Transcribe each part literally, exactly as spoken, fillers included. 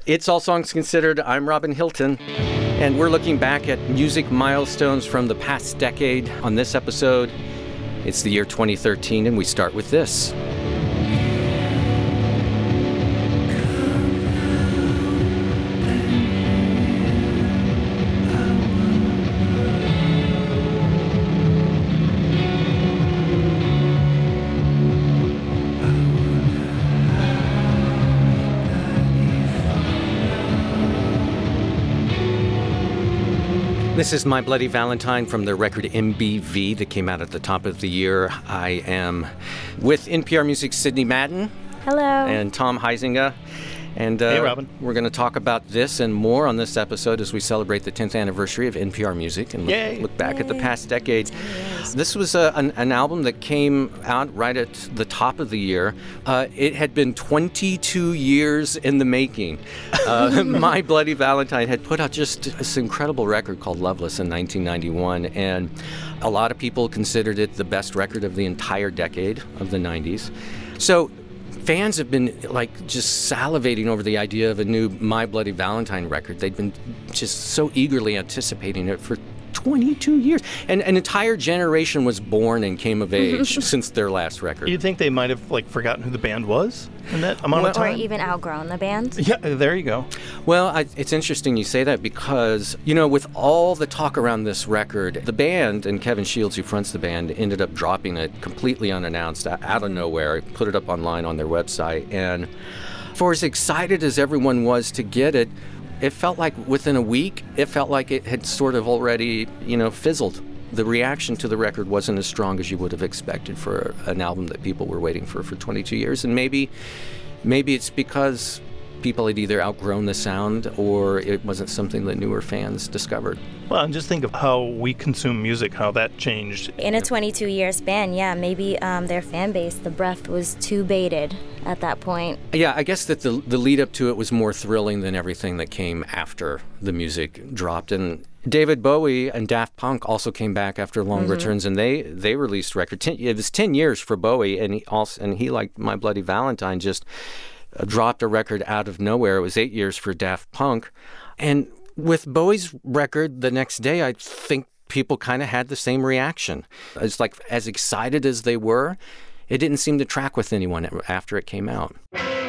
It's All Songs Considered. I'm Robin Hilton, and we're looking back at music milestones from the past decade. On this episode, it's the year twenty thirteen, and we start with this. This is My Bloody Valentine from their record M B V that came out at the top of the year. I am with N P R Music's Sydney Madden. Hello. And Tom Huizinga. And uh, hey, Robin. We're going to talk about this and more on this episode as we celebrate the tenth anniversary of N P R Music and look, look back Yay. at the past decade. Yes. This was a, an, an album that came out right at the top of the year. Uh, it had been twenty-two years in the making. Uh, My Bloody Valentine had put out just this incredible record called Loveless in nineteen ninety-one, and a lot of people considered it the best record of the entire decade of the nineties. So fans have been like just salivating over the idea of a new My Bloody Valentine record. They'd been just so eagerly anticipating it for twenty-two years. And an entire generation was born and came of age since their last record. You'd think they might have like forgotten who the band was in that amount well, of time? Or even outgrown the band? Yeah, there you go. Well, I, it's interesting you say that because, you know, with all the talk around this record, the band, and Kevin Shields, who fronts the band, ended up dropping it completely unannounced out of nowhere, put it up online on their website. And for as excited as everyone was to get it, it felt like within a week, it felt like it had sort of already, you know, fizzled. The reaction to the record wasn't as strong as you would have expected for an album that people were waiting for for twenty-two years. And maybe, maybe it's because people had either outgrown the sound or it wasn't something that newer fans discovered. Well, and just think of how we consume music, how that changed. In a twenty-two year span, yeah, maybe um, their fan base, the breath was too bated at that point. Yeah, I guess that the the lead up to it was more thrilling than everything that came after the music dropped. And David Bowie and Daft Punk also came back after long mm-hmm. returns, and they they released record. Ten, it was ten years for Bowie, and he also and he like My Bloody Valentine just uh, dropped a record out of nowhere. It was eight years for Daft Punk, and with Bowie's record the next day, I think people kind of had the same reaction. It's like as excited as they were, it didn't seem to track with anyone after it came out.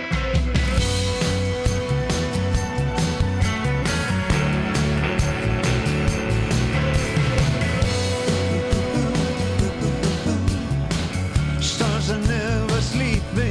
Stars are never sleeping.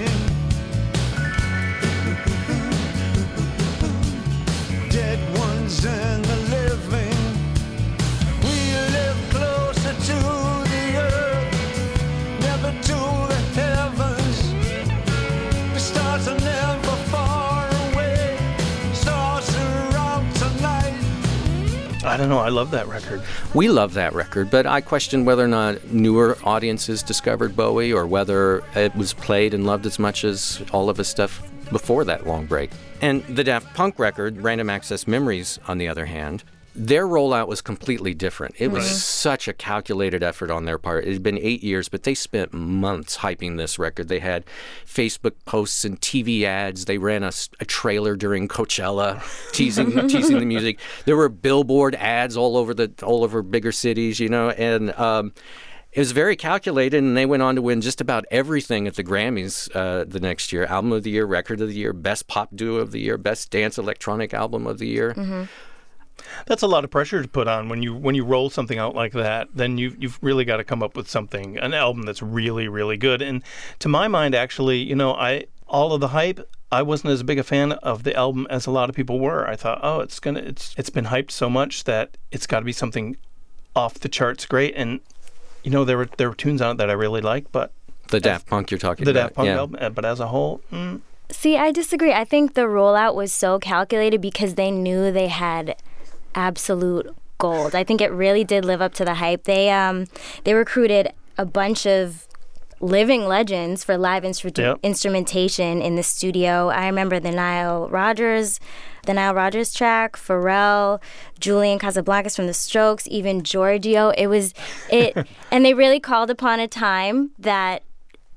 Dead ones and the living. We live closer to the earth, never to the heavens. The stars are never far away. Stars are out tonight. I don't know, I love that record. We love that record, but I question whether or not newer audiences discovered Bowie or whether it was played and loved as much as all of his stuff before that long break. And the Daft Punk record, Random Access Memories, on the other hand, their rollout was completely different. It was right. such a calculated effort on their part. It had been eight years, but they spent months hyping this record. They had Facebook posts and T V ads. They ran a, a trailer during Coachella, teasing teasing the music. There were billboard ads all over the all over bigger cities, you know, and um, it was very calculated, and they went on to win just about everything at the Grammys uh, the next year. Album of the Year, Record of the Year, Best Pop Duo of the Year, Best Dance Electronic Album of the Year. Mm-hmm. That's a lot of pressure to put on when you when you roll something out like that. Then you you've really got to come up with something, an album that's really really good. And to my mind, actually, you know, I all of the hype, I wasn't as big a fan of the album as a lot of people were. I thought, oh, it's gonna it's it's been hyped so much that it's got to be something off the charts great. And you know, there were there were tunes on it that I really liked, but the Daft Punk you're talking the about, Daft Punk yeah. album. But as a whole. Mm. See, I disagree. I think the rollout was so calculated because they knew they had absolute gold. I think it really did live up to the hype. They um they recruited a bunch of living legends for live instru- yep. instrumentation in the studio. I remember the Nile Rodgers, the Nile Rodgers track, Pharrell, Julian Casablancas from The Strokes, even Giorgio. It was it, and they really called upon a time that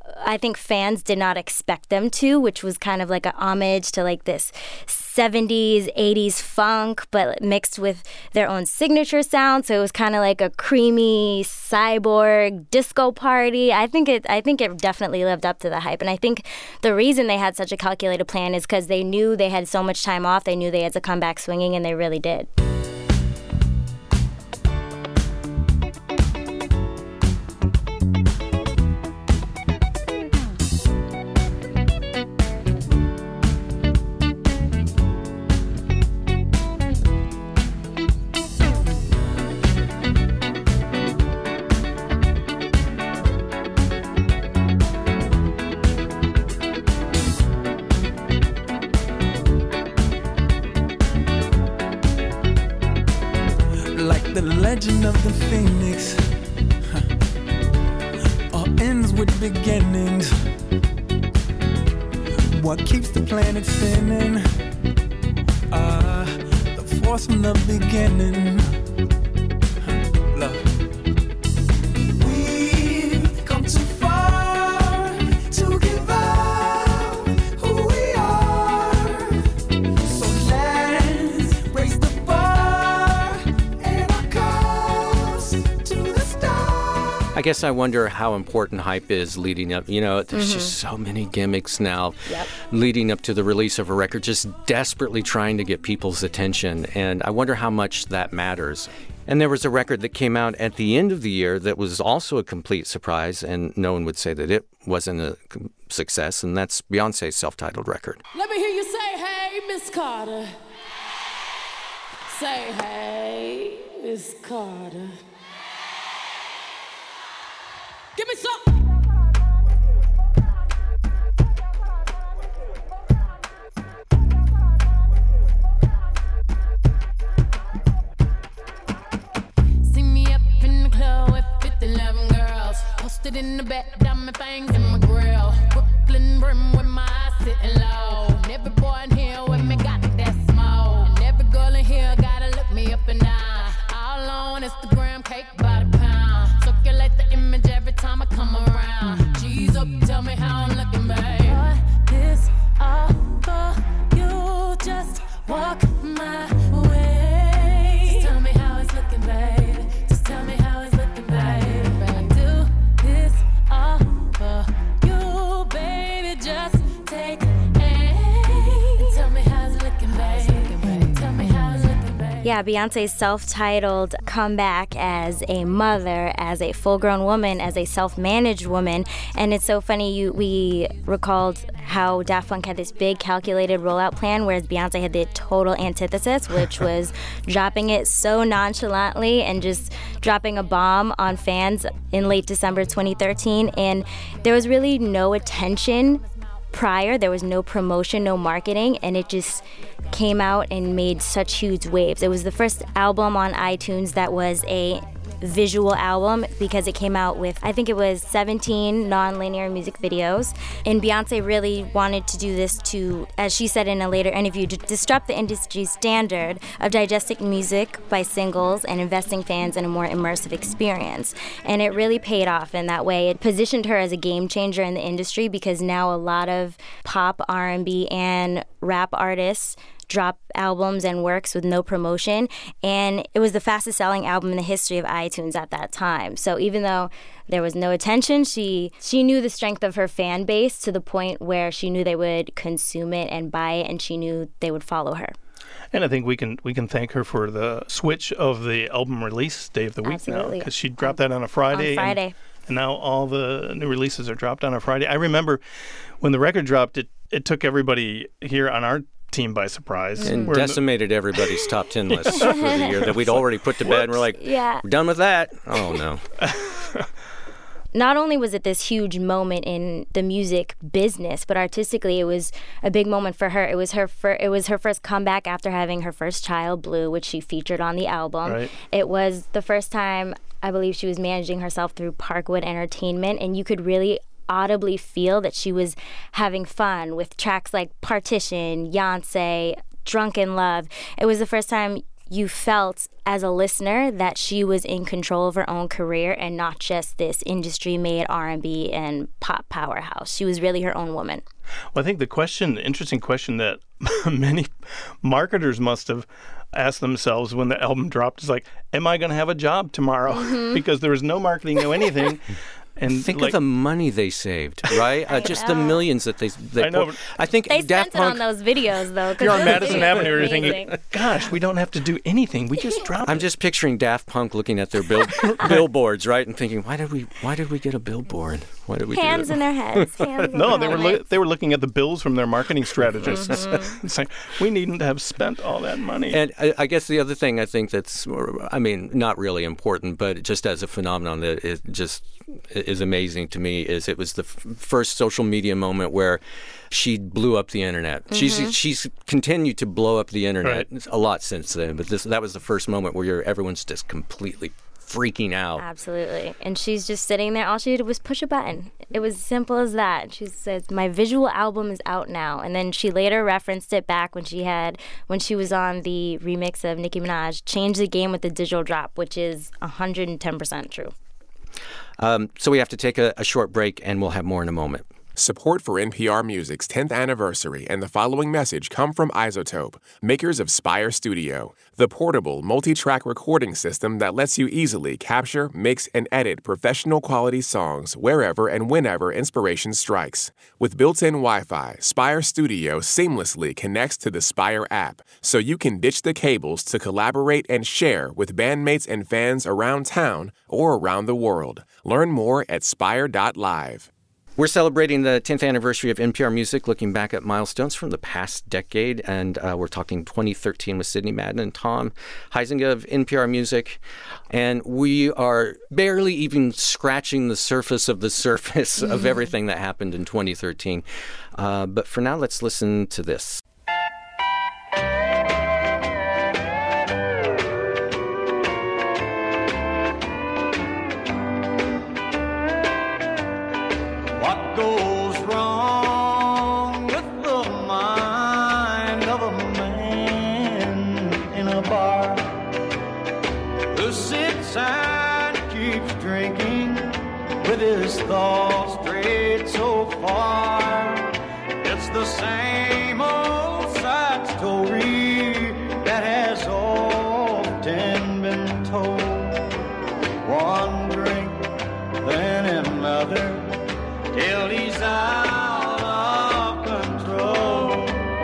I think fans did not expect them to, which was kind of like a homage to like this seventies, eighties funk, but mixed with their own signature sound. So it was kind of like a creamy cyborg disco party. I think it I think it definitely lived up to the hype. And I think the reason they had such a calculated plan is because they knew they had so much time off. They knew they had to come back swinging, and they really did. The legend of the phoenix huh. all ends with beginnings. What keeps the planet spinning? Uh, the force from the beginning. Huh. Love. We've come too far to give up who we are. So let's raise the I guess I wonder how important hype is leading up. You know, there's mm-hmm. just so many gimmicks now yep. leading up to the release of a record, just desperately trying to get people's attention. And I wonder how much that matters. And there was a record that came out at the end of the year that was also a complete surprise, and no one would say that it wasn't a success, and that's Beyonce's self-titled record. Let me hear you say, hey, Miss Carter. Say, hey, Miss Carter. Give me some. See me up in the club with fifty eleven girls. Posted in the back, diamond fangs in my grill. Brooklyn brim with my eyes sitting low. And every boy in here with me got that smoke. And every girl in here gotta look me up and down. All on Instagram, cake by the pound. Circulate the image every time I come around. G's up, tell me how I'm looking, babe. What this all for? You just walk my way. Just tell me how it's looking, babe. Just tell me how it's looking, babe. I do this all for you, baby. Just take aim and tell me how it's looking, babe. Tell me how it's looking, babe. Yeah, Beyonce's self-titled comeback as a mother, as a full-grown woman, as a self-managed woman. And it's so funny, you we recalled how Daft Punk had this big calculated rollout plan, whereas Beyonce had the total antithesis, which was dropping it so nonchalantly and just dropping a bomb on fans in late December twenty thirteen. And there was really no attention prior. There was no promotion, no marketing, and it just came out and made such huge waves. It was the first album on iTunes that was a visual album because it came out with, I think it was seventeen non-linear music videos. And Beyonce really wanted to do this to, as she said in a later interview, to disrupt the industry standard of digesting music by singles and investing fans in a more immersive experience. And it really paid off in that way. It positioned her as a game changer in the industry because now a lot of pop, R and B, and rap artists drop albums and works with no promotion, and it was the fastest selling album in the history of iTunes at that time. So even though there was no attention, she she knew the strength of her fan base to the point where she knew they would consume it and buy it, and she knew they would follow her. And I think we can we can thank her for the switch of the album release day of the week Absolutely. now, because she dropped that on a Friday. On Friday. And, and now all the new releases are dropped on a Friday. I remember when the record dropped, it, it took everybody here on our team by surprise. And we're decimated the... everybody's top ten lists for the year that we'd already put to bed. And we're like, yeah. we're done with that. Oh, no. Not only was it this huge moment in the music business, but artistically it was a big moment for her. It was her fir- it was her first comeback after having her first child, Blue, which she featured on the album. Right. It was the first time, I believe, she was managing herself through Parkwood Entertainment, and you could really audibly feel that she was having fun with tracks like Partition, Yonsei, Drunk in Love. It was the first time you felt as a listener that she was in control of her own career and not just this industry-made R and B and pop powerhouse. She was really her own woman. Well, I think the question, the interesting question that many marketers must have asked themselves when the album dropped is like, am I going to have a job tomorrow? Mm-hmm. Because there was no marketing, no anything. And think like, of the money they saved, right? uh, just the millions that they. they I know. Poured. I think they Daft spent Punk, it on those videos, though. You're on Madison Avenue, you're amazing. thinking, gosh, we don't have to do anything. We just drop I'm it. just picturing Daft Punk looking at their bill, billboards, right, and thinking, why did we? Why did we get a billboard? Why did we? Hands do in their heads. Hands No, in they their were lo- heads. they were looking at the bills from their marketing strategists. Mm-hmm. It's like, we needn't have spent all that money. And I, I guess the other thing I think that's, I mean, not really important, but just as a phenomenon that is just is amazing to me is it was the f- first social media moment where she blew up the internet. Mm-hmm. She's she's continued to blow up the internet Right. a lot since then, but this that was the first moment where you're, everyone's just completely freaking out. Absolutely. And she's just sitting there. All she did was push a button. It was as simple as that. She says, my visual album is out now. And then she later referenced it back when she had, when she was on the remix of Nicki Minaj, Change the Game with the Digital Drop, which is one hundred ten percent true. Um, so we have to take a, a short break, and we'll have more in a moment. Support for N P R Music's tenth anniversary and the following message come from iZotope, makers of Spire Studio, the portable, multi-track recording system that lets you easily capture, mix, and edit professional quality songs wherever and whenever inspiration strikes. With built-in Wi-Fi, Spire Studio seamlessly connects to the Spire app, so you can ditch the cables to collaborate and share with bandmates and fans around town or around the world. Learn more at spire dot live. We're celebrating the tenth anniversary of N P R Music, looking back at milestones from the past decade, and uh, we're talking twenty thirteen with Sidney Madden and Tom Huizenga of N P R Music, and we are barely even scratching the surface of the surface of everything that happened in twenty thirteen. Uh, but for now, let's listen to this. What goes wrong with the mind of a man in a bar who sits and keeps drinking with his thoughts straight so far? It's the same old sad story that has often been told. One drink, then another, till he's out of control.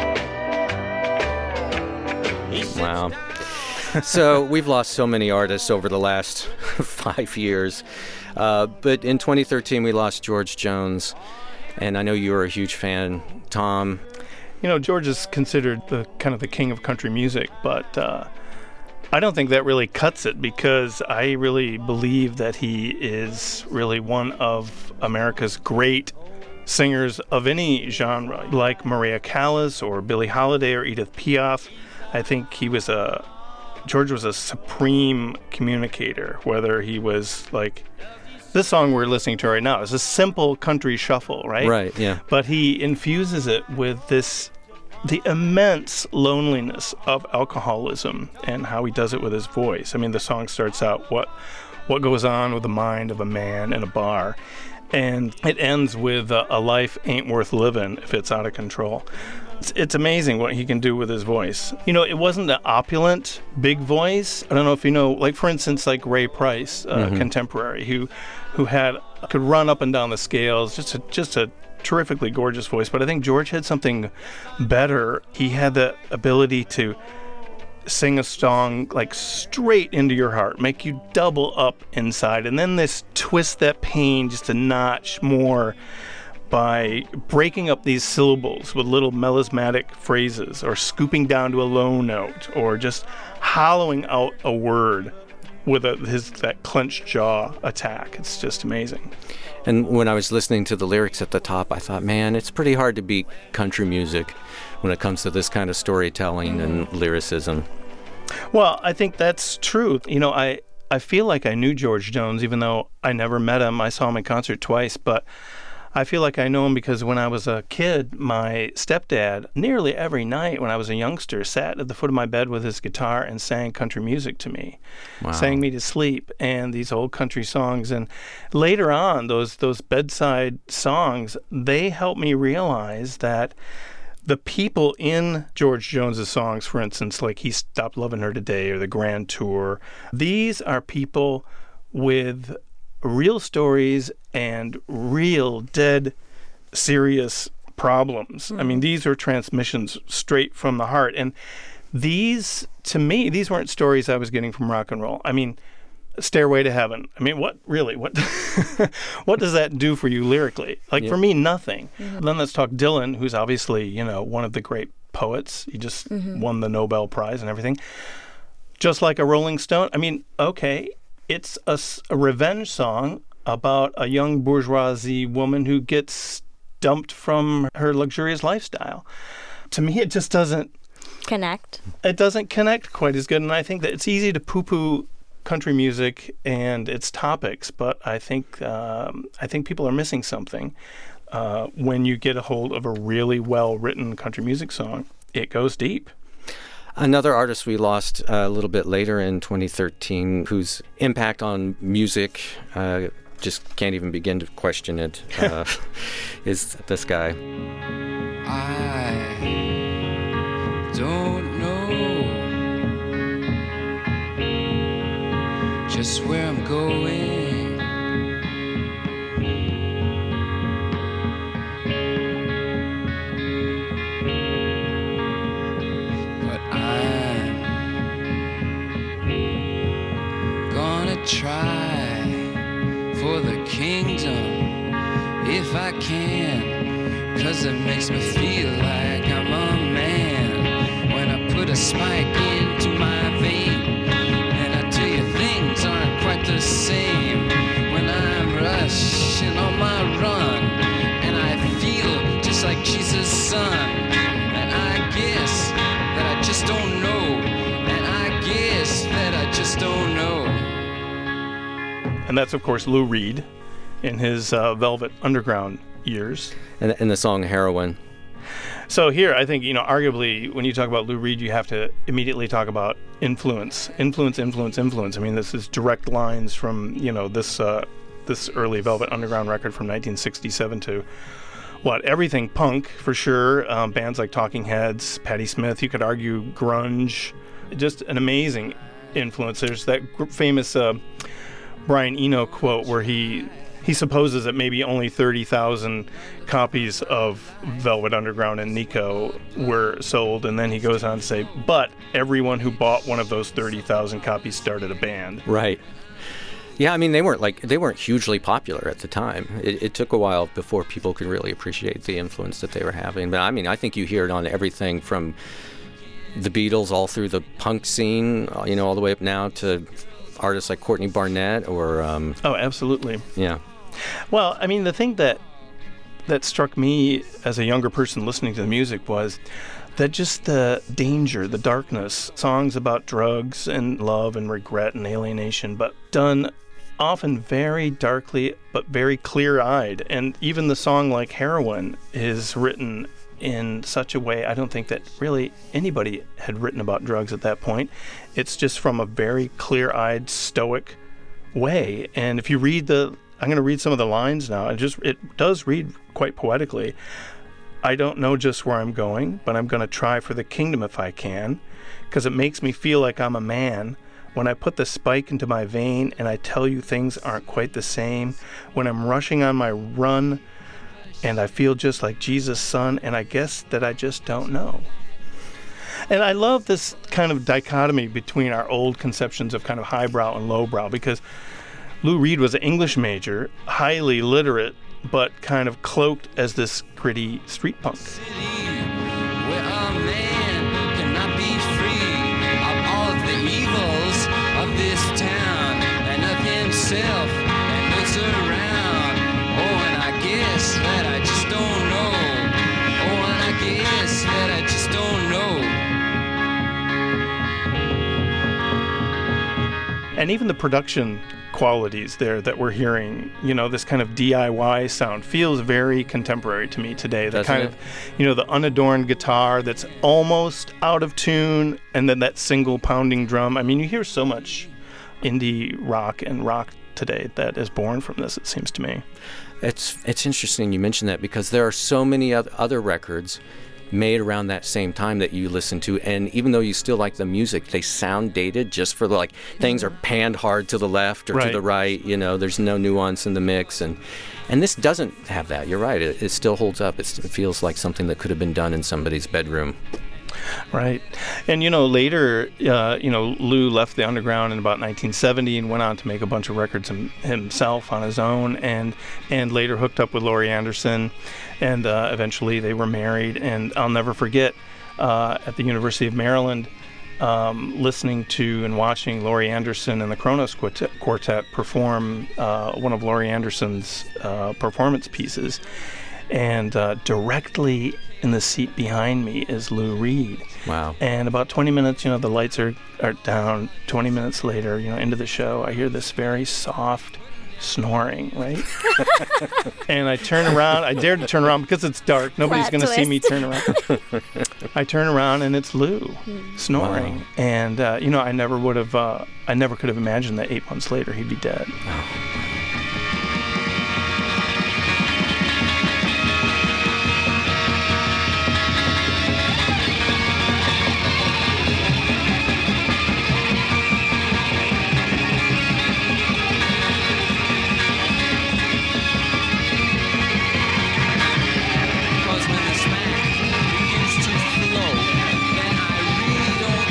He sits Wow. down- So we've lost so many artists over the last five years. Uh, but in twenty thirteen, we lost George Jones. And I know you were a huge fan, Tom. You know, George is considered the kind of the king of country music, but uh, I don't think that really cuts it, because I really believe that he is really one of America's great singers of any genre, like Maria Callas or Billie Holiday or Edith Piaf. I think he was a George was a supreme communicator, whether he was like this song we're listening to right now is a simple country shuffle, right? Right, yeah. But he infuses it with this, the immense loneliness of alcoholism and how he does it with his voice. I mean, the song starts out, what what goes on with the mind of a man in a bar? And it ends with, uh, a life ain't worth living if it's out of control. It's, it's amazing what he can do with his voice. You know, it wasn't an opulent, big voice. I don't know if you know, like, for instance, like Ray Price, uh, Mm-hmm. contemporary, who who had could run up and down the scales, just a, just a terrifically gorgeous voice. But I think George had something better. He had the ability to sing a song like straight into your heart, make you double up inside, and then this twist that pain just a notch more by breaking up these syllables with little melismatic phrases, or scooping down to a low note, or just hollowing out a word with a, his that clenched jaw attack. It's just amazing. And when I was listening to the lyrics at the top, I thought, man, it's pretty hard to beat country music when it comes to this kind of storytelling and lyricism. Well, I think that's true. You know, I, I feel like I knew George Jones, even though I never met him. I saw him in concert twice, but I feel like I know him because when I was a kid, my stepdad, nearly every night when I was a youngster, sat at the foot of my bed with his guitar and sang country music to me, Wow. sang me to sleep, and these old country songs. And later on, those those bedside songs, they helped me realize that the people in George Jones's songs, for instance, like He Stopped Loving Her Today or The Grand Tour, these are people with real stories and real dead serious problems. I mean, these are transmissions straight from the heart. And these, to me, these weren't stories I was getting from rock and roll. I mean, Stairway to Heaven. I mean, what really? What what does that do for you lyrically? Like, Yeah. for me, nothing. Then let's talk Dylan, who's obviously, you know, one of the great poets. He just won the Nobel Prize and everything. Just like a Rolling Stone. I mean, okay, it's a, s- a revenge song about a young bourgeoisie woman who gets dumped from her luxurious lifestyle. To me, it just doesn't Connect. it doesn't connect quite as good. And I think that it's easy to poo-poo country music and its topics, but I think um, I think people are missing something uh, when you get a hold of a really well-written country music song. It goes deep. Another artist we lost uh, a little bit later in twenty thirteen, whose impact on music, uh, just can't even begin to question it, uh, is this guy. I don't know just where I'm going. But I'm gonna try for the kingdom if I can, 'cause it makes me feel like I'm a man when I put a spike into my vein. And I tell you, things aren't quite the same when I'm rushing on my run, and I feel just like Jesus' son. And I guess that I just don't know, and I guess that I just don't know. And that's, of course, Lou Reed in his uh, Velvet Underground years. And, and the song Heroin. So here, I think, you know, arguably, when you talk about Lou Reed, you have to immediately talk about influence. Influence, influence, influence. I mean, this is direct lines from, you know, this uh, this early Velvet Underground record from nineteen sixty-seven to, what, everything punk, for sure. Um, bands like Talking Heads, Patti Smith, you could argue grunge. Just an amazing influence. There's that gr- famous uh, Brian Eno quote where he... He supposes that maybe only thirty thousand copies of Velvet Underground and Nico were sold, and then he goes on to say, but everyone who bought one of those thirty thousand copies started a band. Right. Yeah, I mean, they weren't like they weren't hugely popular at the time. It, it took a while before people could really appreciate the influence that they were having. But I mean, I think you hear it on everything from the Beatles all through the punk scene, uh, you know, all the way up now to artists like Courtney Barnett or, um, Oh, absolutely. yeah. Well, I mean, the thing that that struck me as a younger person listening to the music was that just the danger, the darkness, songs about drugs and love and regret and alienation, but done often very darkly but very clear-eyed. And even the song like Heroin is written in such a way I don't think that really anybody had written about drugs at that point. It's just from a very clear-eyed, stoic way. And if you read the I'm going to read some of the lines now. It just it does read quite poetically. I don't know just where I'm going, but I'm going to try for the kingdom if I can, because it makes me feel like I'm a man when I put the spike into my vein and I tell you things aren't quite the same, when I'm rushing on my run and I feel just like Jesus' son, and I guess that I just don't know. And I love this kind of dichotomy between our old conceptions of kind of highbrow and lowbrow, because Lou Reed was an English major, highly literate, but kind of cloaked as this gritty street punk. Where a man cannot be free of all of the evils of this town and of himself and those around. Oh, and I guess that I just don't know. Oh, and I guess that I just don't know. And even the production qualities there that we're hearing. You know, this kind of D I Y sound feels very contemporary to me today. The Doesn't kind it? of, you know, the unadorned guitar that's almost out of tune, and then that single pounding drum. I mean, you hear so much indie rock and rock today that is born from this, it seems to me. It's it's interesting you mentioned that, because there are so many oth- other records made around that same time that you listen to, and even though you still like the music, they sound dated just for the, like, things are panned hard to the left or Right. to the right, you know, there's no nuance in the mix, and and this doesn't have that. You're right, it, it still holds up. It's, it feels like something that could have been done in somebody's bedroom. Right. And, you know, later, uh, you know, Lou left the underground in about nineteen seventy and went on to make a bunch of records him, himself on his own, and and later hooked up with Laurie Anderson, and uh, eventually they were married. And I'll never forget, uh, at the University of Maryland, um, listening to and watching Laurie Anderson and the Kronos Quartet, Quartet perform uh, one of Laurie Anderson's uh, performance pieces. And uh, directly in the seat behind me is Lou Reed. Wow. And about twenty minutes, you know, the lights are, are down. twenty minutes later, you know, into the show, I hear this very soft snoring, right? And I turn around. I dared to turn around because it's dark. Nobody's Plot going to see me twist. turn around. I turn around and it's Lou snoring. Wow. And, uh, you know, I never would have, uh, I never could have imagined that eight months later he'd be dead. Cause when the smack begins to flow, then I really don't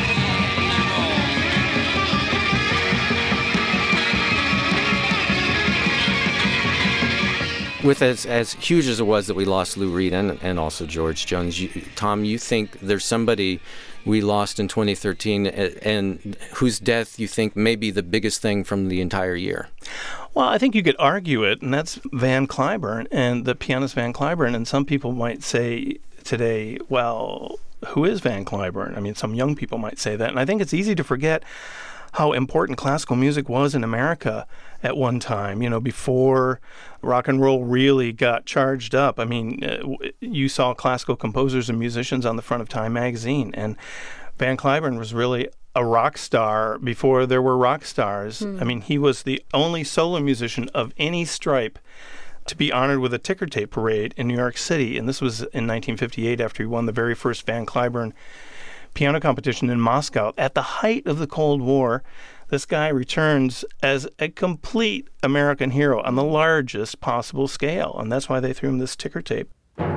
care no more. With as as huge as it was that we lost Lou Reed and, and also George Jones, you, Tom, you think there's somebody we lost in twenty thirteen and, and whose death you think may be the biggest thing from the entire year? Well, I think you could argue it, and that's Van Cliburn and the pianist Van Cliburn. And some people might say today, well, who is Van Cliburn? I mean, some young people might say that. And I think it's easy to forget how important classical music was in America at one time, you know, before rock and roll really got charged up. I mean, uh, w- you saw classical composers and musicians on the front of Time magazine, and Van Cliburn was really a rock star before there were rock stars. I mean, he was the only solo musician of any stripe to be honored with a ticker tape parade in New York City, and this was in nineteen fifty-eight after he won the very first Van Cliburn piano competition in Moscow. At the height of the Cold War, this guy returns as a complete American hero on the largest possible scale, and that's why they threw him this ticker tape.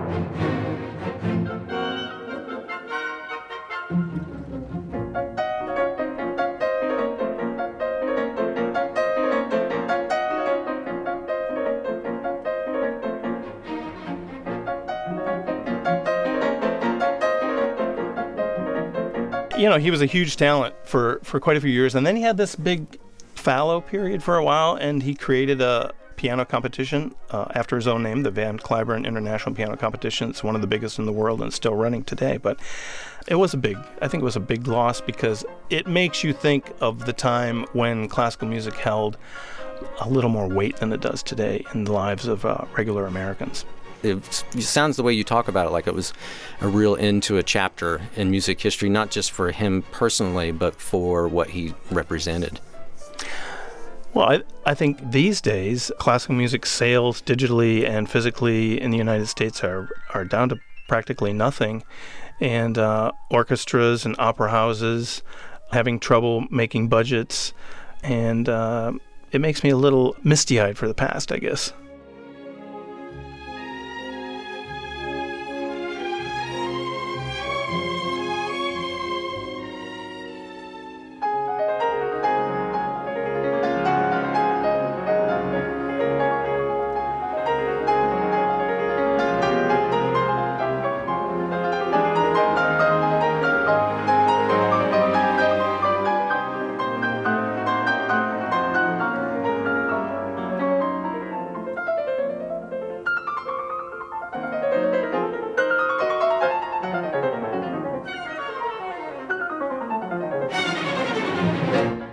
You know, he was a huge talent for, for quite a few years, and then he had this big fallow period for a while, and he created a piano competition uh, after his own name, the Van Cliburn International Piano Competition. It's one of the biggest in the world and still running today, but it was a big, I think it was a big loss because it makes you think of the time when classical music held a little more weight than it does today in the lives of uh, regular Americans. It sounds the way you talk about it like it was a real end to a chapter in music history, not just for him personally, but for what he represented. Well, I, I think these days, classical music sales digitally and physically in the United States are, are down to practically nothing. And uh, orchestras and opera houses having trouble making budgets. And uh, it makes me a little misty-eyed for the past, I guess.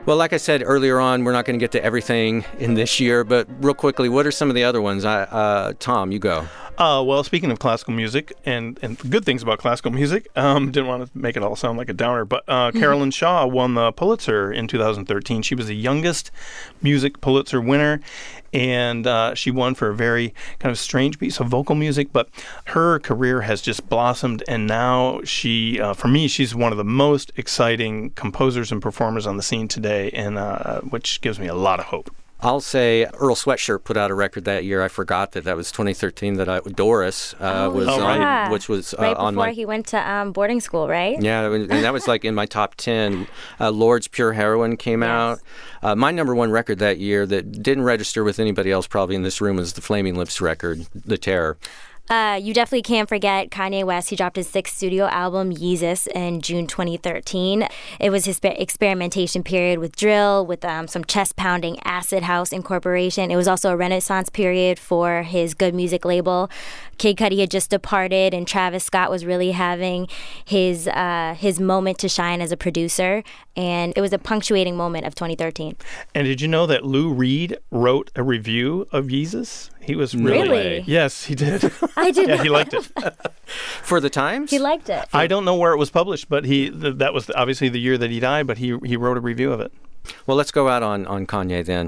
Well, like I said earlier on, we're not going to get to everything in this year, but real quickly, what are some of the other ones? I, uh, Tom, you go. Uh, well, speaking of classical music and, and good things about classical music, um, didn't want to make it all sound like a downer, but uh, Carolyn Shaw won the Pulitzer in two thousand thirteen. She was the youngest music Pulitzer winner, and uh, she won for a very kind of strange piece of vocal music, but her career has just blossomed, and now she, uh, for me, she's one of the most exciting composers and performers on the scene today, and uh, which gives me a lot of hope. I'll say Earl Sweatshirt put out a record that year. I forgot that that was twenty thirteen. That I, Doris uh, Oh, was Oh, on, yeah. which was uh, right before on my. he went to um, boarding school, right? Yeah, and that was like in my top ten. Uh, Lord's Pure Heroin came Yes. out. Uh, my number one record that year that didn't register with anybody else probably in this room was the Flaming Lips record, The Terror. Uh, you definitely can't forget Kanye West. He dropped his sixth studio album, Yeezus, in June twenty thirteen. It was his spe- experimentation period with drill, with um, some chest-pounding acid house incorporation. It was also a renaissance period for his Good Music label. Kid Cudi had just departed, and Travis Scott was really having his uh, his moment to shine as a producer. And it was a punctuating moment of twenty thirteen. And did you know that Lou Reed wrote a review of Yeezus? He was No really... Really? Yes, he did. I did Yeah, not he liked it. For the Times? He liked it. I don't know where it was published, but he th- that was obviously the year that he died, but he he wrote a review of it. Well, let's go out on, on Kanye then.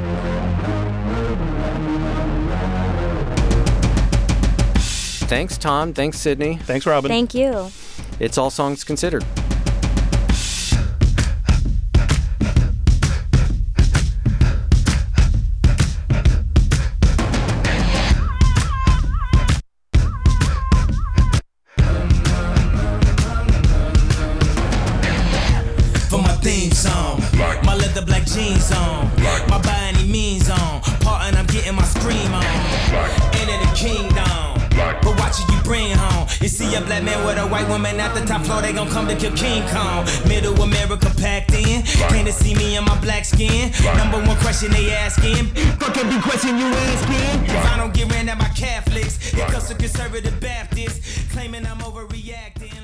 Thanks, Tom. Thanks, Sydney. Thanks, Robin. Thank you. It's All Songs Considered. For my theme song, my leather black jeans on, my by any means on, part and I'm getting my scream on, into the kingdom, but watch it you bring home. You see a black man with a white woman at the top floor, they gon' come to kill King Kong. Middle America packed in, came to see me in my black skin. Number one question they asking, fuck every question you asking. If I don't get ran at my Catholics, it comes to conservative Baptists, claiming I'm overreacting.